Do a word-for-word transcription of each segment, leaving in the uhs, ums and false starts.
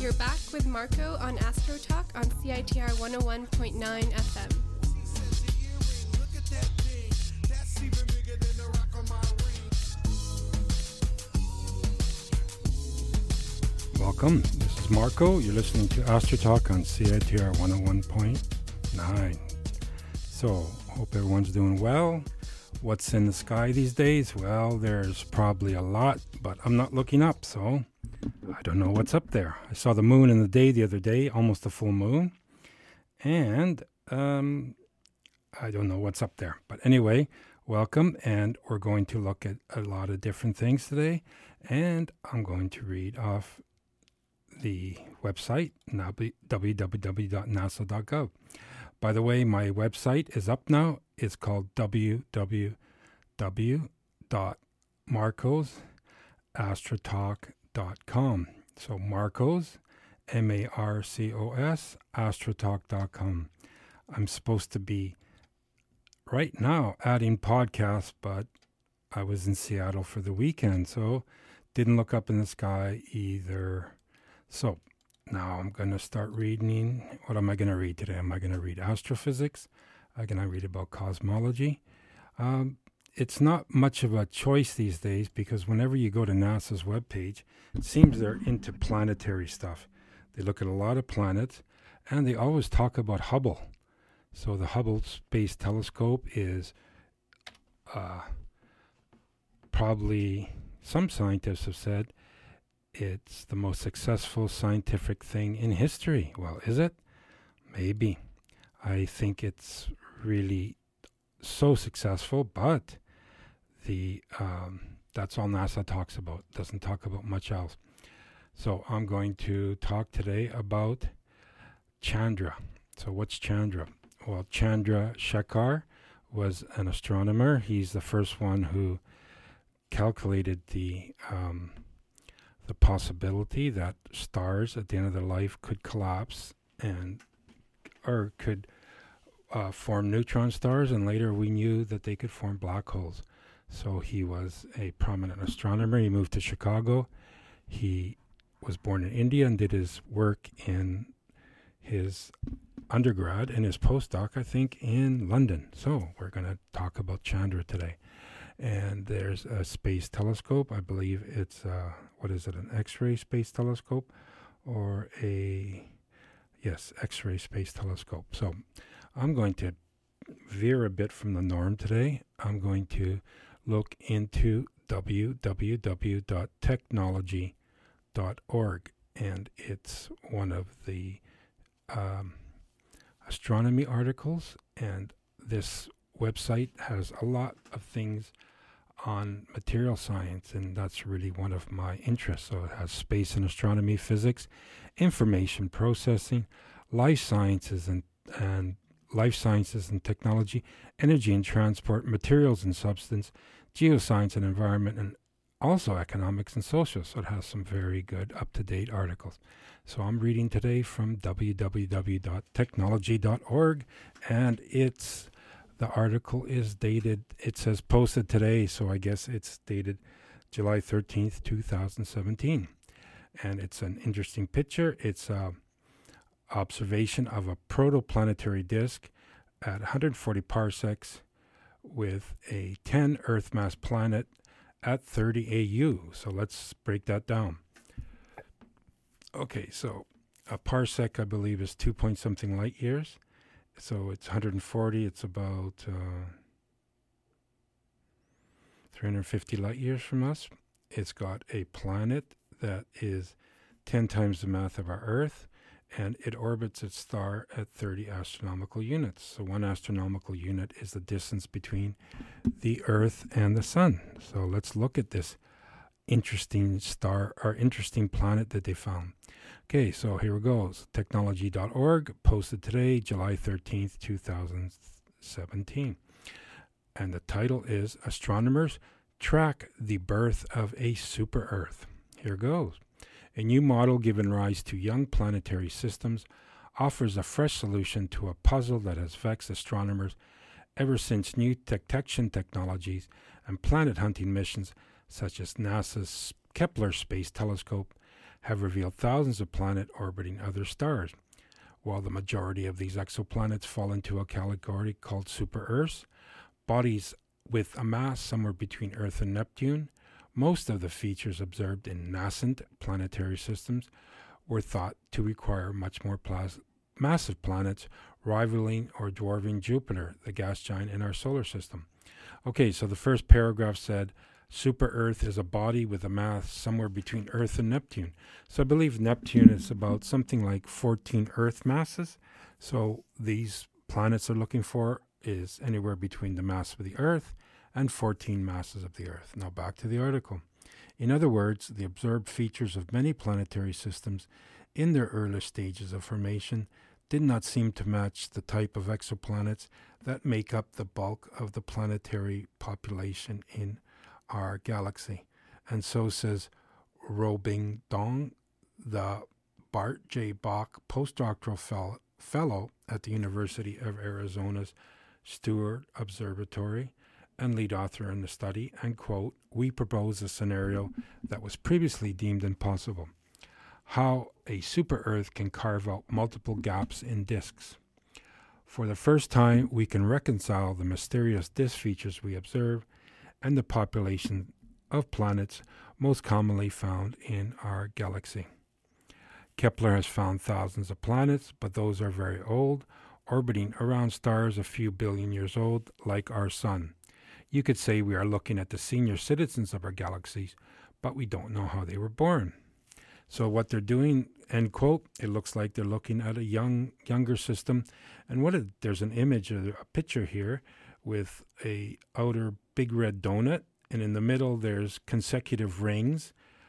You're back with Marco on Astro Talk on C I T R one oh one point nine F M. Welcome, this is Marco. You're listening to Astro Talk on C I T R one oh one point nine. So, hope everyone's doing well. What's in the sky these days? Well, there's probably a lot, but I'm not looking up, so I don't know what's up there. I saw the moon in the day the other day, almost a full moon, and um, I don't know what's up there. But anyway, welcome, and we're going to look at a lot of different things today, and I'm going to read off the website, w w w dot nasa dot gov. By the way, my website is up now. It's called w w w dot marcos astrotalk dot com. So Marcos, M A R C O S, astrotalk dot com. I'm supposed to be right now adding podcasts, but I was in Seattle for the weekend, so didn't look up in the sky either. So now I'm going to start reading. What am I going to read today? Am I going to read astrophysics? I'm going to read about cosmology. Um, it's not much of a choice these days because whenever you go to NASA's webpage, it seems they're into planetary stuff. They look at a lot of planets, and they always talk about Hubble. So the Hubble Space Telescope is uh, probably, some scientists have said, it's the most successful scientific thing in history. Well, is it? Maybe. I think it's really so successful, but the um, that's all NASA talks about. Doesn't talk about much else. So I'm going to talk today about Chandra. So what's Chandra? Well, Chandra Shekhar was an astronomer. He's the first one who calculated the um, the possibility that stars at the end of their life could collapse and or could uh, form neutron stars, and later we knew that they could form black holes. So he was a prominent astronomer. He moved to Chicago. He was born in India and did his work in his undergrad and his postdoc, I think, in London. So we're going to talk about Chandra today. And there's a space telescope. I believe it's, uh, what is it, an X-ray space telescope or a, yes, X-ray space telescope. So I'm going to veer a bit from the norm today. I'm going to look into w w w dot technology dot org, and it's one of the um, astronomy articles, and this website has a lot of things on material science, and that's really one of my interests. So it has space and astronomy, physics, information processing, life sciences and and life sciences and technology, energy and transport, materials and substance, geoscience and environment, and also economics and social. So it has some very good up-to-date articles. So I'm reading today from w w w dot technology dot org, and it's the article is dated, it says posted today, so I guess it's dated July thirteenth, two thousand seventeen. And it's an interesting picture. It's an observation of a protoplanetary disk at one hundred forty parsecs with a ten Earth mass planet at thirty A U. So let's break that down. Okay, so a parsec, I believe, is two point something light years. So it's one hundred forty, it's about uh, three hundred fifty light years from us. It's got a planet that is ten times the mass of our Earth, and it orbits its star at thirty astronomical units. So one astronomical unit is the distance between the Earth and the Sun. So let's look at this interesting star, or interesting planet that they found. Okay, so here it goes. technology dot org, posted today, July thirteenth, two thousand seventeen. And the title is Astronomers Track the Birth of a Super Earth. Here goes. A new model given rise to young planetary systems offers a fresh solution to a puzzle that has vexed astronomers ever since new detection technologies and planet hunting missions such as NASA's Kepler Space Telescope have revealed thousands of planets orbiting other stars. While the majority of these exoplanets fall into a category called super-Earths, bodies with a mass somewhere between Earth and Neptune, most of the features observed in nascent planetary systems were thought to require much more plas- massive planets rivaling or dwarfing Jupiter, the gas giant in our solar system. Okay, so the first paragraph said, super-Earth is a body with a mass somewhere between Earth and Neptune. So I believe Neptune is about something like fourteen Earth masses. So these planets are looking for is anywhere between the mass of the Earth and fourteen masses of the Earth. Now back to the article. In other words, the observed features of many planetary systems in their earlier stages of formation did not seem to match the type of exoplanets that make up the bulk of the planetary population in our galaxy. And so says Robing Dong, the Bart J. Bach postdoctoral fel- fellow at the University of Arizona's Stewart Observatory and lead author in the study, and quote, "We propose a scenario that was previously deemed impossible. How a super-Earth can carve out multiple gaps in disks. For the first time, we can reconcile the mysterious disk features we observe and the population of planets most commonly found in our galaxy. Kepler has found thousands of planets, but those are very old, orbiting around stars a few billion years old, like our sun. You could say we are looking at the senior citizens of our galaxies, but we don't know how they were born." So what they're doing, end quote, it looks like they're looking at a young, younger system. And what a, there's an image, a, a picture here with a outer big red donut, and in the middle there's consecutive rings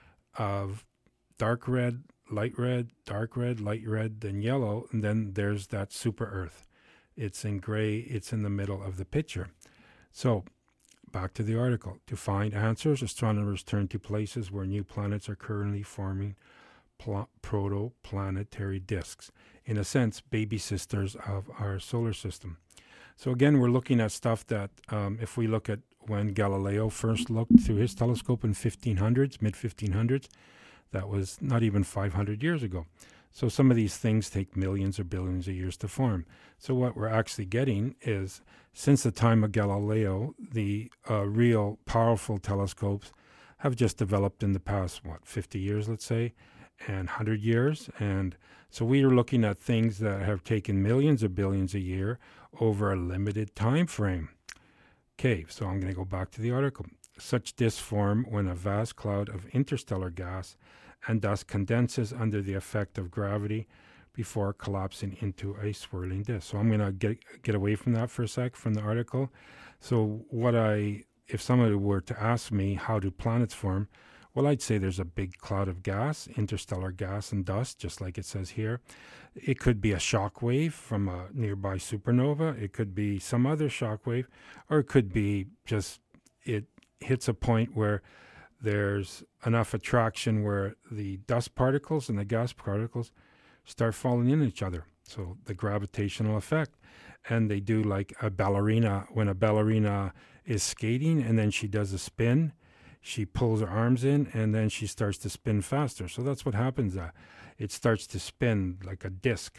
of dark red, light red, dark red, light red, then yellow, and then there's that super-Earth. It's in gray, it's in the middle of the picture. So back to the article. To find answers, astronomers turn to places where new planets are currently forming pl- protoplanetary disks, in a sense, baby sisters of our solar system. So again, we're looking at stuff that, um, if we look at when Galileo first looked through his telescope in fifteen hundreds, mid fifteen hundreds, that was not even five hundred years ago. So some of these things take millions or billions of years to form. So what we're actually getting is, since the time of Galileo, the uh, real powerful telescopes have just developed in the past, what, fifty years, let's say, and one hundred years. And so we are looking at things that have taken millions or billions a year over a limited time frame. Okay, so I'm going to go back to the article. Such disks form when a vast cloud of interstellar gas and dust condenses under the effect of gravity before collapsing into a swirling disk. So I'm going to get get away from that for a sec from the article. So what I, if somebody were to ask me how do planets form, well, I'd say there's a big cloud of gas, interstellar gas and dust, just like it says here. It could be a shock wave from a nearby supernova. It could be some other shock wave, or it could be just it hits a point where there's enough attraction where the dust particles and the gas particles start falling in each other. So the gravitational effect. And they do like a ballerina. When a ballerina is skating and then she does a spin, she pulls her arms in and then she starts to spin faster. So that's what happens. Uh, it starts to spin like a disk.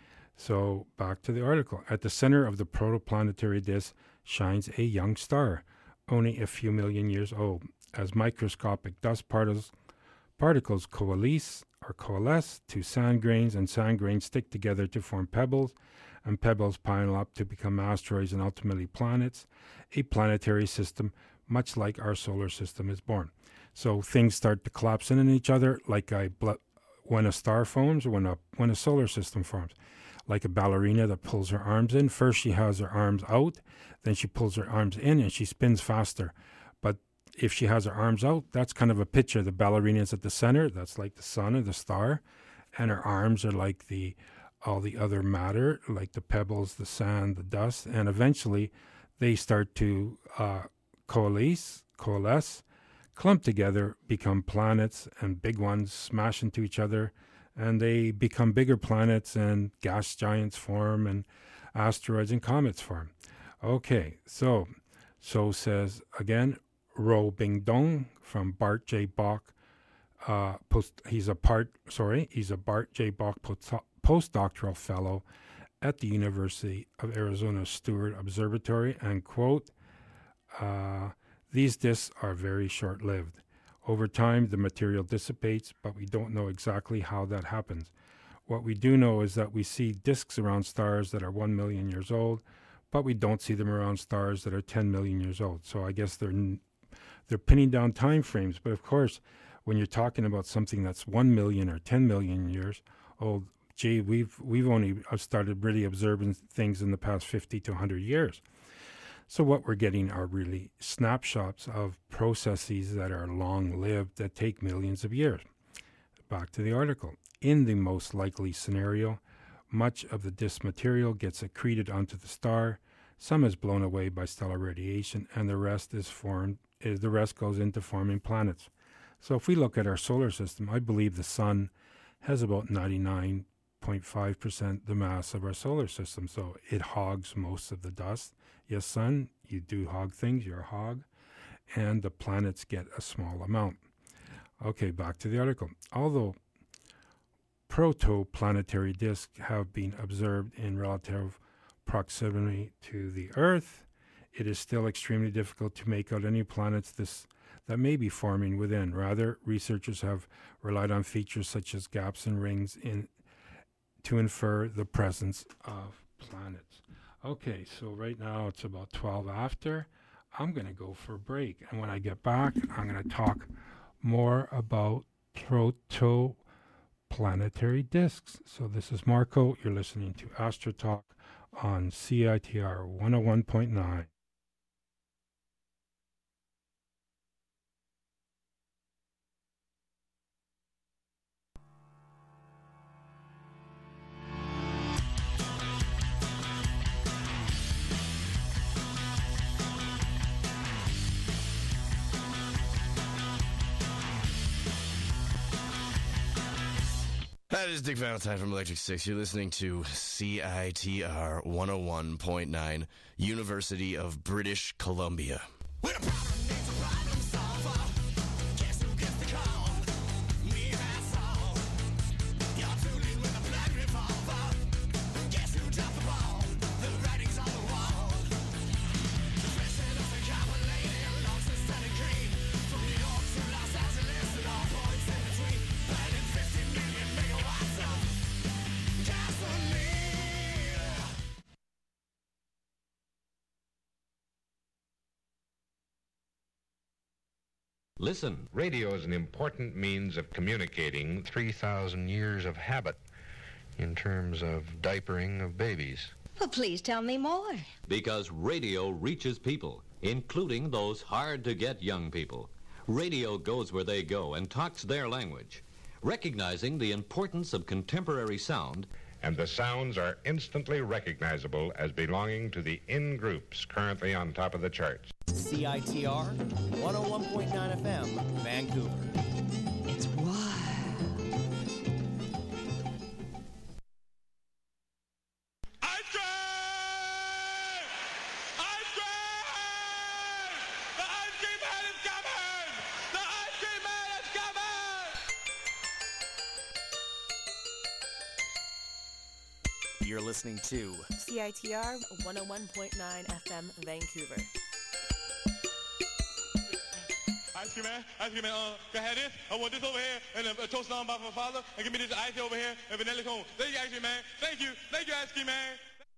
So back to the article. At the center of the protoplanetary disk shines a young star, only a few million years old. As microscopic dust particles, particles coalesce or coalesce to sand grains, and sand grains stick together to form pebbles, and pebbles pile up to become asteroids and ultimately planets, a planetary system much like our solar system is born. So things start to collapse in on each other like a when a star forms or when a when a solar system forms. Like a ballerina that pulls her arms in. First she has her arms out, then she pulls her arms in and she spins faster. But if she has her arms out, that's kind of a picture. The ballerina is at the center, that's like the sun or the star, and her arms are like the all the other matter, like the pebbles, the sand, the dust, and eventually they start to uh, coalesce, coalesce, clump together, become planets, and big ones smash into each other, and they become bigger planets, and gas giants form, and asteroids and comets form. Okay, so, so says, again, Robing Dong from Bart J. Bach Uh, post, he's a part, sorry, he's a Bart J. Bach post- postdoctoral fellow at the University of Arizona Stewart Observatory, and quote, uh, these disks are very short-lived. Over time, the material dissipates, but we don't know exactly how that happens. What we do know is that we see disks around stars that are one million years old, but we don't see them around stars that are ten million years old. So I guess they're n- they're pinning down time frames. But of course, when you're talking about something that's one million or ten million years old, gee, we've we've only started really observing things in the past fifty to one hundred years. So what we're getting are really snapshots of processes that are long-lived that take millions of years. Back to the article. In the most likely scenario, much of the disk material gets accreted onto the star, some is blown away by stellar radiation, and the rest is formed. Is the rest goes into forming planets. So if we look at our solar system, I believe the sun has about ninety-nine point five percent the mass of our solar system, so it hogs most of the dust. Yes, sun, you do hog things, you're a hog, and the planets get a small amount. Okay, back to the article. Although protoplanetary disks have been observed in relative proximity to the Earth, it is still extremely difficult to make out any planets this that may be forming within. Rather, researchers have relied on features such as gaps and rings in to infer the presence of planets. Okay, so right now it's about twelve after. I'm going to go for a break. And when I get back, I'm going to talk more about protoplanetary disks. So this is Marco. You're listening to Astro Talk on C I T R one oh one point nine. Hi, this is Dick Valentine from Electric Six. You're listening to C I T R one oh one point nine, University of British Columbia. Listen, radio is an important means of communicating three thousand years of habit in terms of diapering of babies. Well, please tell me more. Because radio reaches people, including those hard-to-get young people. Radio goes where they go and talks their language. Recognizing the importance of contemporary sound, And the sounds are instantly recognizable as belonging to the in-groups currently on top of the charts. C I T R one oh one point nine F M, Vancouver. It's wild. Ice cream! Ice cream! The ice cream man is coming! The ice cream man is coming! You're listening to C I T R one oh one point nine F M, Vancouver. Ice cream man, ice cream man, uh, can I have this? I want this over here, and a, a toast on by my father, and give me this ice over here, and vanilla cone. Thank you, ice cream man. Thank you. Thank you, ice cream man.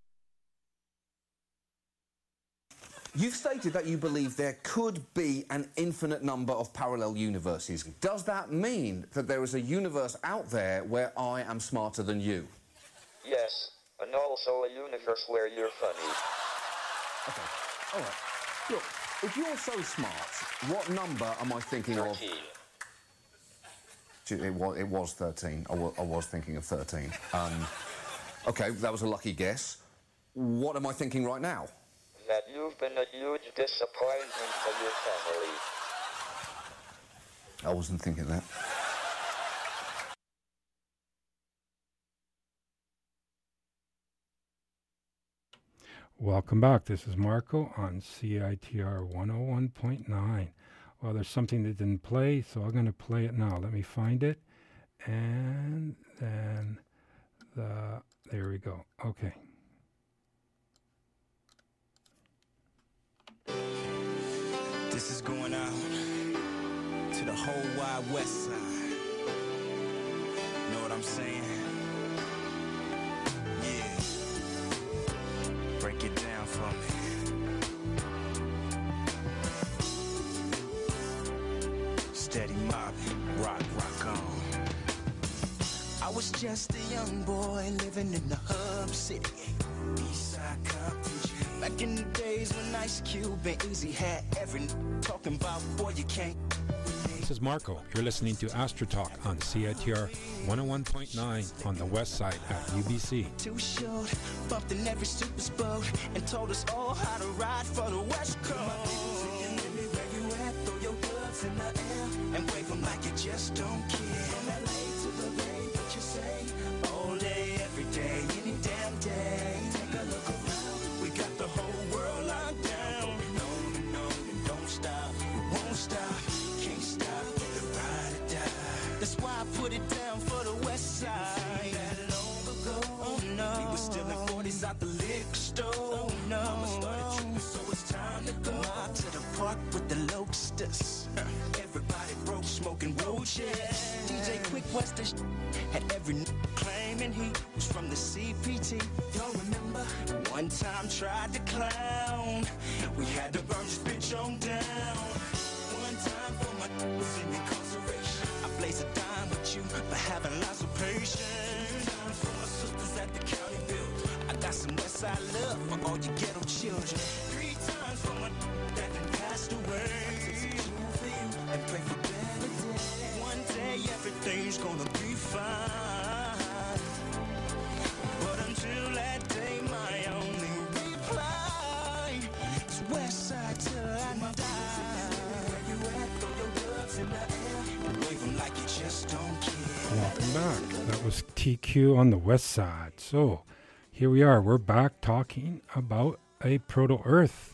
You've stated that you believe there could be an infinite number of parallel universes. Does that mean that there is a universe out there where I am smarter than you? Yes, and also a universe where you're funny. Okay, all right. Look, if you're so smart, what number am I thinking thirteen. of? It was, it was thirteen. I was, I was thinking of thirteen. Um, okay, that was a lucky guess. What am I thinking right now? That you've been a huge disappointment for your family. I wasn't thinking that. Welcome back. This is Marco on C I T R one oh one point nine. Well, there's something that didn't play, so I'm going to play it now. Let me find it. And then the, there we go. Okay. This is going out to the whole wide west side. Know what I'm saying? Yeah. Break it down for me. Steady mobbing, rock, rock on. I was just a young boy living in the hub city. Eastside Compton. Back in the days when Ice Cube and Easy had every talking about, boy, you can't. This is Marco. You're listening to Astro Talk on C I T R one oh one point nine on the west side at U B C. Too short, bumped in every super boat and told us all how to ride for the West Coast. Where you at, throw your gloves in the air and wave them like you just don't care. From L A to the Bay, what you say? All day, every day, any damn day. Take a look around, we got the whole world locked down. On and on and don't stop, we won't stop, can't stop, the ride or die. That's why I put it down for the West Side. That long ago, oh no, we were still in forties out the liquor store. Oh no, Mama started tripping, so it's time to go out to the park with the Locusts. Everybody broke, smoking roaches. D J Quick Western had every n- claiming he was from the C P T. Y'all remember? One time tried to clown. We had to burn this bitch on down. One time for my was in incarceration. I blaze a dime with you for having lots of patience. Two times for my sisters at the county build. I got some Westside love for all you ghetto children. Three times for my that done passed away. And pray for better days. One day everything's gonna be fine. But until that day, my only reply is Westside till I die. Where you at? Throw your gloves in the air and wave them like you just don't care. Welcome back. That was T Q on the west side. So here we are. We're back talking about a proto-Earth.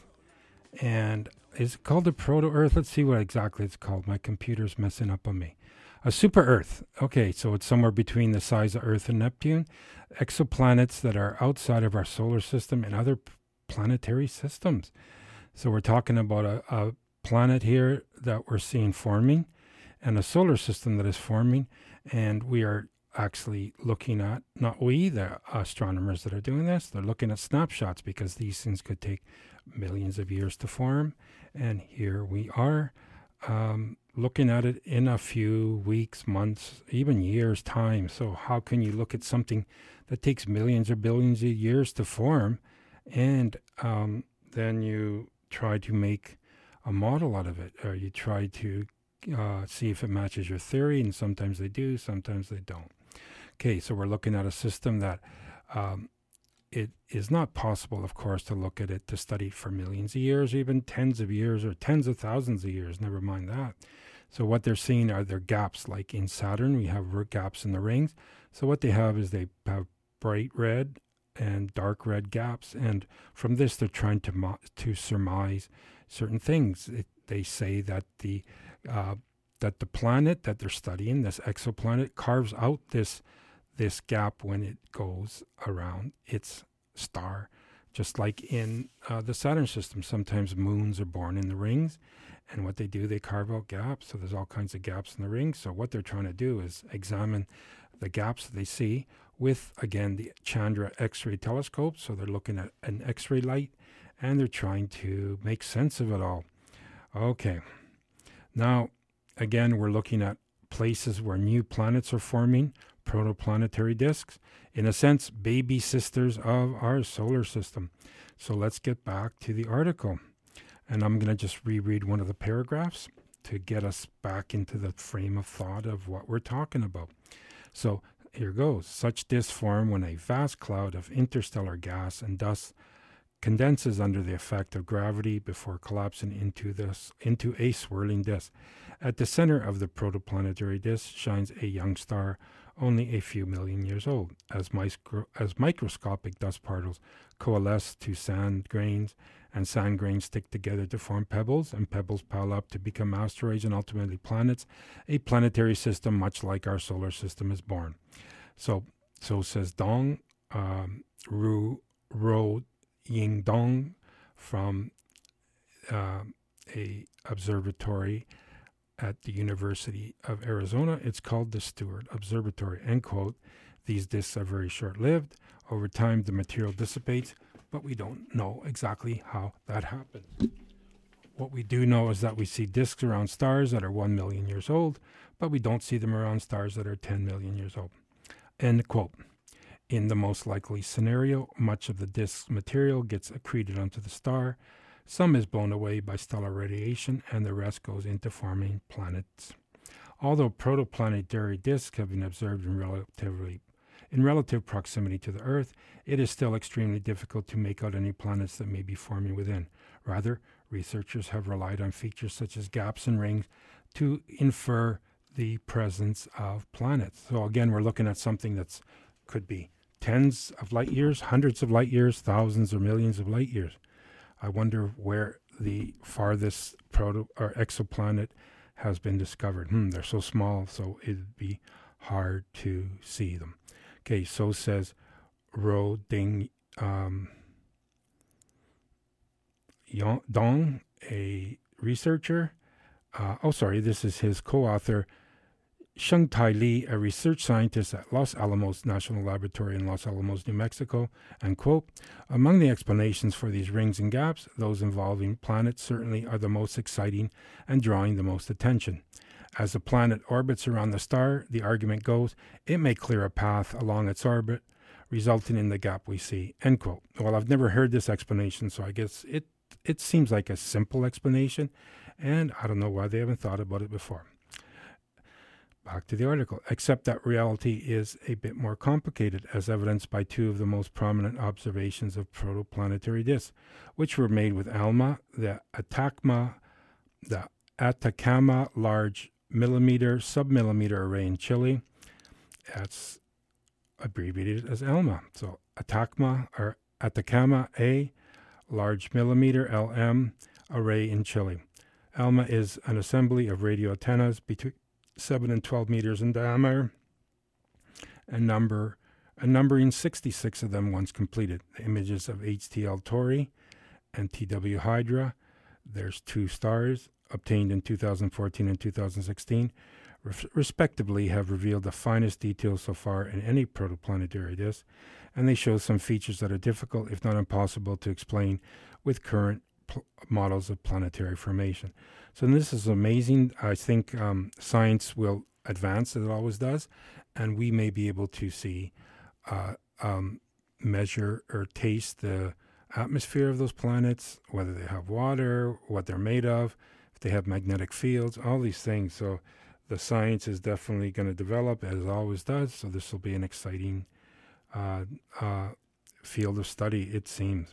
And is it called a proto-Earth? Let's see what exactly it's called. My computer's messing up on me. A super-Earth. Okay, so it's somewhere between the size of Earth and Neptune. Exoplanets that are outside of our solar system and other p- planetary systems. So we're talking about a, a planet here that we're seeing forming and a solar system that is forming. And we are actually looking at, not we, the astronomers that are doing this, they're looking at snapshots because these things could take millions of years to form. And here we are um, looking at it in a few weeks, months, even years' time. So how can you look at something that takes millions or billions of years to form and um, then you try to make a model out of it, or you try to uh, see if it matches your theory, and sometimes they do, sometimes they don't. Okay, so we're looking at a system that um, it is not possible, of course, to look at it, to study for millions of years, even tens of years or tens of thousands of years, never mind that. So what they're seeing are their gaps, like in Saturn, we have gaps in the rings. So what they have is they have bright red and dark red gaps, and from this they're trying to mo- to surmise certain things. It, they say that the uh, that the planet that they're studying, this exoplanet, carves out this this gap when it goes around its star, just like in uh, the Saturn system. Sometimes moons are born in the rings, and what they do, they carve out gaps. So there's all kinds of gaps in the rings. So what they're trying to do is examine the gaps that they see with, again, the Chandra X-ray telescope. So they're looking at an X-ray light, and they're trying to make sense of it all. Okay. Now, again, we're looking at places where new planets are forming, protoplanetary disks, in a sense, baby sisters of our solar system. So let's get back to the article. And I'm going to just reread one of the paragraphs to get us back into the frame of thought of what we're talking about. So here goes. Such disks form when a vast cloud of interstellar gas and dust condenses under the effect of gravity before collapsing into this into a swirling disk. At the center of the protoplanetary disk shines a young star, only a few million years old. As, micro, as microscopic dust particles coalesce to sand grains and sand grains stick together to form pebbles, and pebbles pile up to become asteroids and ultimately planets. A planetary system, much like our solar system, is born. So, so says Dong, um, Ru, Ro Ying Dong from uh, a observatory at the University of Arizona. It's called the Stewart Observatory, end quote. These disks are very short-lived. Over time, the material dissipates, but we don't know exactly how that happens. What we do know is that we see disks around stars that are one million years old, but we don't see them around stars that are ten million years old. End quote. In the most likely scenario, much of the disk's material gets accreted onto the star. Some is blown away by stellar radiation, and the rest goes into forming planets. Although protoplanetary disks have been observed in relatively in relative proximity to the Earth, it is still extremely difficult to make out any planets that may be forming within. Rather, researchers have relied on features such as gaps and rings to infer the presence of planets. So again, we're looking at something that's could be tens of light years, hundreds of light years, thousands or millions of light years. I wonder where the farthest proto or exoplanet has been discovered. Hmm, they're so small, so it'd be hard to see them. Okay, so says Ro Ding um, Dong, a researcher. Uh, oh, sorry, this is his co-author, Sheng-Tai Li, a research scientist at Los Alamos National Laboratory in Los Alamos, New Mexico, and quote, among the explanations for these rings and gaps, those involving planets certainly are the most exciting and drawing the most attention. As the planet orbits around the star, the argument goes, it may clear a path along its orbit, resulting in the gap we see, end quote. Well, I've never heard this explanation, so I guess it, it seems like a simple explanation, and I don't know why they haven't thought about it before. Back to the article, except that reality is a bit more complicated, as evidenced by two of the most prominent observations of protoplanetary disks, which were made with ALMA, the Atacama, the Atacama Large Millimeter Submillimeter Array in Chile. That's abbreviated as ALMA. So Atacama or Atacama A Large Millimeter L M Array in Chile. ALMA is an assembly of radio antennas between seven and twelve meters in diameter, and number and numbering sixty-six of them once completed. The images of H T L Tauri and T W Hydra, there's two stars, obtained in two thousand fourteen and two thousand sixteen, res- respectively, have revealed the finest details so far in any protoplanetary disk, and they show some features that are difficult, if not impossible, to explain with current pl- models of planetary formation. So this is amazing. I think um, science will advance, as it always does, and we may be able to see, uh, um, measure or taste the atmosphere of those planets, whether they have water, what they're made of, if they have magnetic fields, all these things. So the science is definitely going to develop, as it always does. So this will be an exciting uh, uh, field of study, it seems.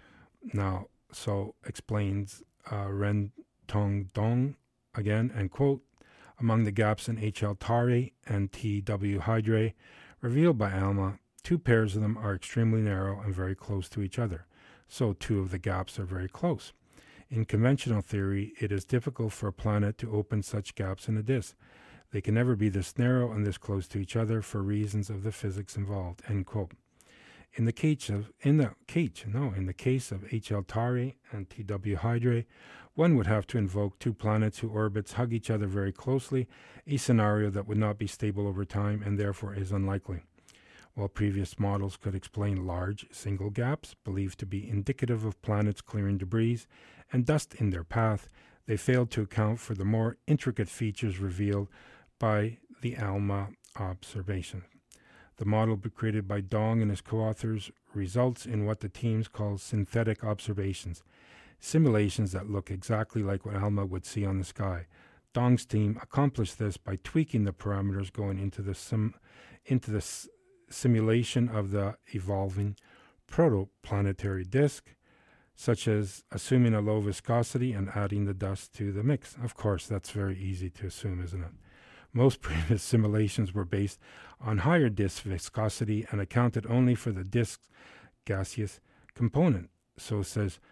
Now, so explains uh, Ren Tong Dong again, and quote, among the gaps in H L Tauri and T W Hydrae revealed by ALMA, two pairs of them are extremely narrow and very close to each other. So two of the gaps are very close. In conventional theory, it is difficult for a planet to open such gaps in a disk. They can never be this narrow and this close to each other for reasons of the physics involved, end quote. In the case of in the case, no, in the case of H L Tauri and T W Hydrae, one would have to invoke two planets whose orbits hug each other very closely, a scenario that would not be stable over time and therefore is unlikely. While previous models could explain large single gaps, believed to be indicative of planets clearing debris and dust in their path, they failed to account for the more intricate features revealed by the ALMA observation. The model created by Dong and his co-authors results in what the teams call synthetic observations, simulations that look exactly like what ALMA would see on the sky. Dong's team accomplished this by tweaking the parameters going into the sim, into the s- simulation of the evolving protoplanetary disk, such as assuming a low viscosity and adding the dust to the mix. Of course, that's very easy to assume, isn't it? Most previous simulations were based on higher disk viscosity and accounted only for the disk's gaseous component. So says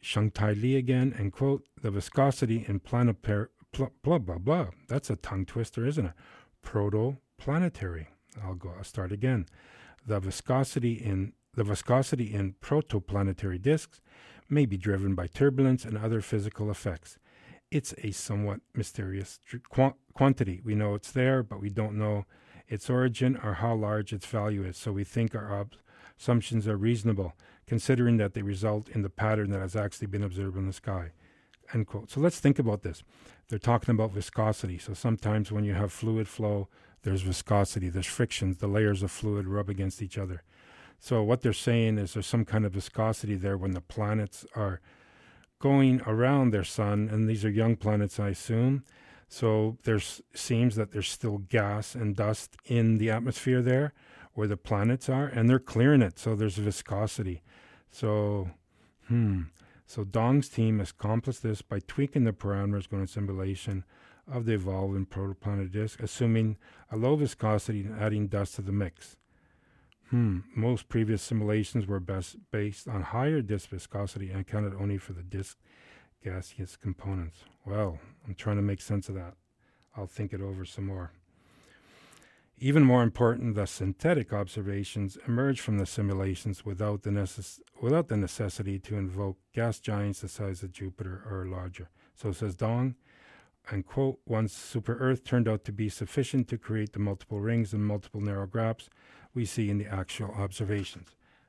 Sheng Tai Li again, and quote, the viscosity in planetary, blah, blah, blah, blah. That's a tongue twister, isn't it? Protoplanetary. I'll go, I'll start again. The viscosity in the viscosity in protoplanetary disks may be driven by turbulence and other physical effects. It's a somewhat mysterious qu- quantity. We know it's there, but we don't know its origin or how large its value is, so we think our ob- assumptions are reasonable, considering that they result in the pattern that has actually been observed in the sky. End quote. So let's think about this. They're talking about viscosity. So sometimes when you have fluid flow, there's viscosity, there's frictions, the layers of fluid rub against each other. So what they're saying is there's some kind of viscosity there when the planets are going around their sun, and these are young planets, I assume. So there seems that there's still gas and dust in the atmosphere there where the planets are, and they're clearing it, so there's viscosity. So, hmm. So Dong's team has accomplished this by tweaking the parameters going to simulation of the evolving protoplanetary disk, assuming a low viscosity and adding dust to the mix. Hmm. Most previous simulations were best based on higher disk viscosity and accounted only for the disk gaseous components. Well, I'm trying to make sense of that. I'll think it over some more. Even more important, the synthetic observations emerged from the simulations without the, necess- without the necessity to invoke gas giants the size of Jupiter or larger. So says Dong, and quote, once Super Earth turned out to be sufficient to create the multiple rings and multiple narrow gaps we see in the actual observations.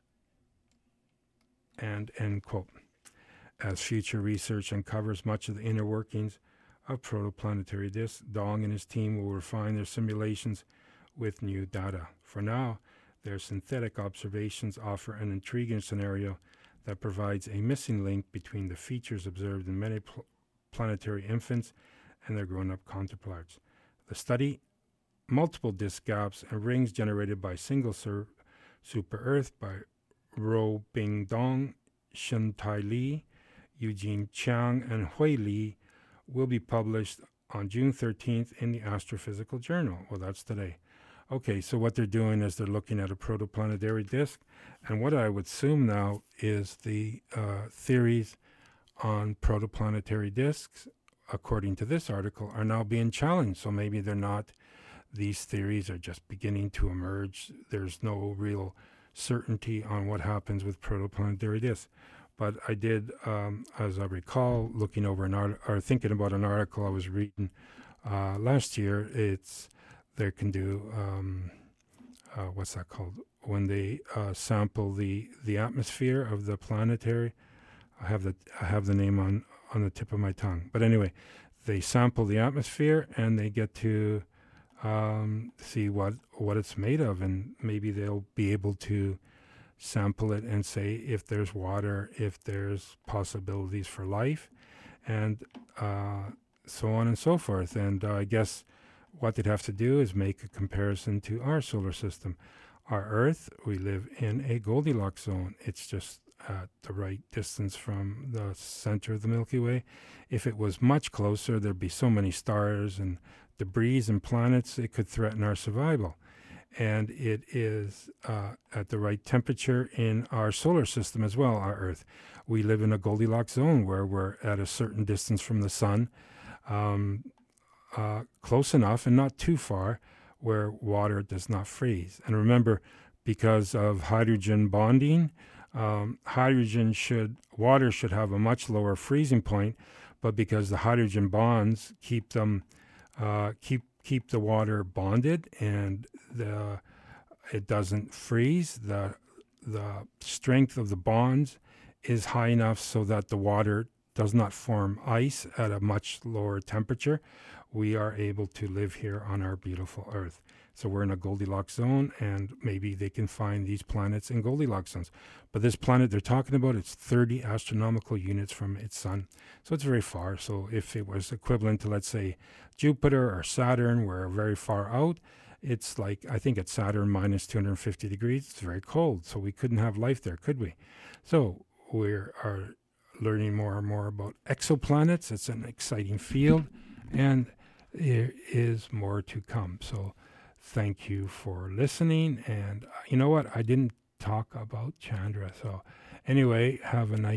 And end quote. As future research uncovers much of the inner workings of protoplanetary disks, Dong and his team will refine their simulations with new data. For now, their synthetic observations offer an intriguing scenario that provides a missing link between the features observed in many pl- planetary infants and their grown-up counterparts. The study multiple disk gaps and rings generated by single sur- super Earth by Ro Bing Dong, Sheng Tai Li, Eugene Chiang, and Hui Li will be published on June thirteenth in the Astrophysical Journal. Well, that's today. Okay, so what they're doing is they're looking at a protoplanetary disk, and what I would assume now is the uh, theories on protoplanetary disks, according to this article, are now being challenged. So maybe they're not, these theories are just beginning to emerge. There's no real certainty on what happens with protoplanetary disks. But I did, um, as I recall, looking over an art- or thinking about an article I was reading uh, last year. It's they can do um, uh, what's that called when they uh, sample the, the atmosphere of the planetary. I have the I have the name on, on the tip of my tongue. But anyway, they sample the atmosphere and they get to um, see what what it's made of, and maybe they'll be able to sample it and say if there's water, if there's possibilities for life, and uh, so on and so forth. And uh, I guess what they'd have to do is make a comparison to our solar system. Our Earth, we live in a Goldilocks zone. It's just at the right distance from the center of the Milky Way. If it was much closer, there'd be so many stars and debris and planets, it could threaten our survival. And it is uh, at the right temperature in our solar system as well, our Earth. We live in a Goldilocks zone where we're at a certain distance from the sun, um, uh, close enough and not too far where water does not freeze. And remember, because of hydrogen bonding, um, hydrogen should, water should have a much lower freezing point, but because the hydrogen bonds keep them, uh, keep keep the water bonded and the it doesn't freeze, the the strength of the bonds is high enough so that the water does not form ice at a much lower temperature. We are able to live here on our beautiful Earth. So we're in a Goldilocks zone, and maybe they can find these planets in Goldilocks zones. But this planet they're talking about, it's thirty astronomical units from its sun. So it's very far. So if it was equivalent to, let's say, Jupiter or Saturn, we're very far out. It's like, I think at Saturn, minus two hundred fifty degrees. It's very cold. So we couldn't have life there, could we? So we are learning more and more about exoplanets. It's an exciting field, and there is more to come. So thank you for listening. And uh, you know what? I didn't talk about Chandra. So anyway, have a nice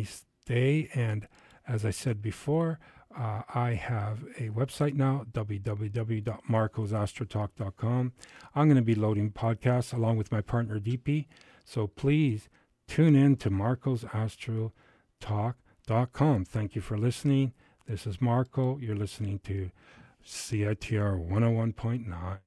day. And as I said before, uh, I have a website now, w w w dot marcos astrotalk dot com. I'm going to be loading podcasts along with my partner D P. So please tune in to marcos astro talk dot com. Thank you for listening. This is Marco. You're listening to C I T R one oh one point nine.